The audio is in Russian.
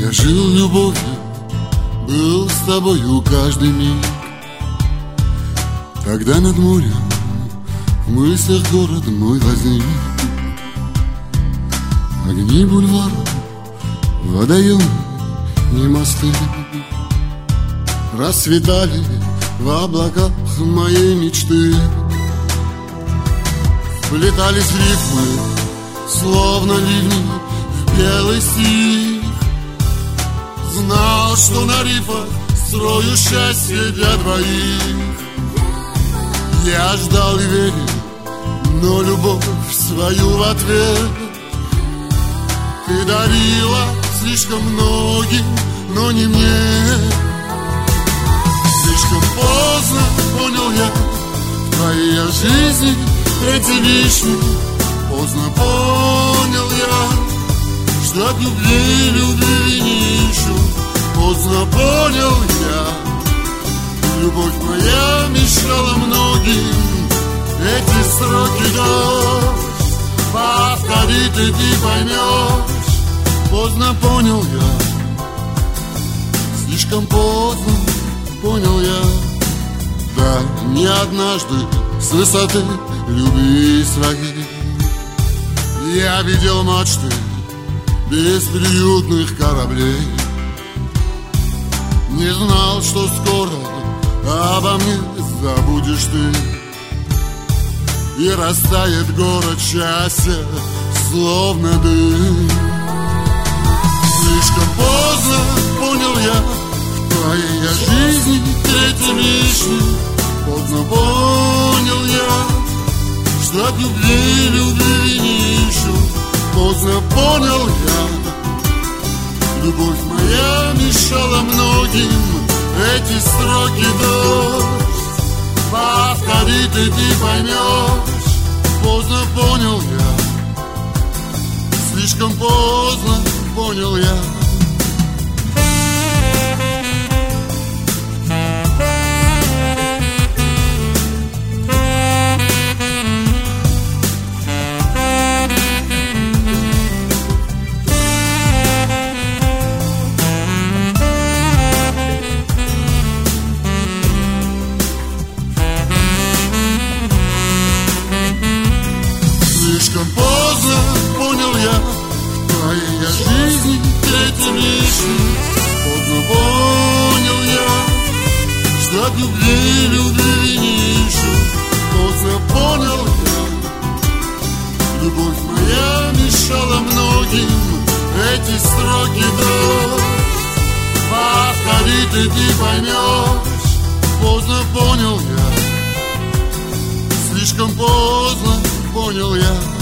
Я жил любовью, был с тобою каждый миг. Тогда над морем в мыслях город мой возник. Огни бульваров, водоемы и мосты расцветали в облаках моей мечты. Вплетались рифмы, словно ливни в белый стих. Знал, что на рифах строю счастье для двоих. Я ждал и верил, но любовь свою в ответ ты дарила слишком многим, но не мне. Слишком поздно понял я, в твоей жизни эти вишни. Поздно понял я, что от любви не ищу. Поздно понял я, любовь моя мешала многим. Эти строки дождь повторит, и ты поймешь. Поздно понял я, слишком поздно понял я. Да, не однажды с высоты любви своей я видел мачты бесприютных кораблей. Не знал, что скоро обо мне забудешь ты, и растает город счастья, словно дым. Слишком поздно понял я, в твоей жизни третьим лишним. Поздно понял я, что от любви не ищу. Поздно понял я, любовь моя мешала многим. Эти строки дождь повторит, и ты поймешь. Поздно понял я, слишком поздно понял я. Слишком поздно понял я, в твоей жизни третьим лишним. Поздно понял я, что от любви не ищу. Поздно понял я, любовь моя мешала многим. Эти строки дождь повторит, и ты поймешь. Поздно понял я, слишком поздно понял я.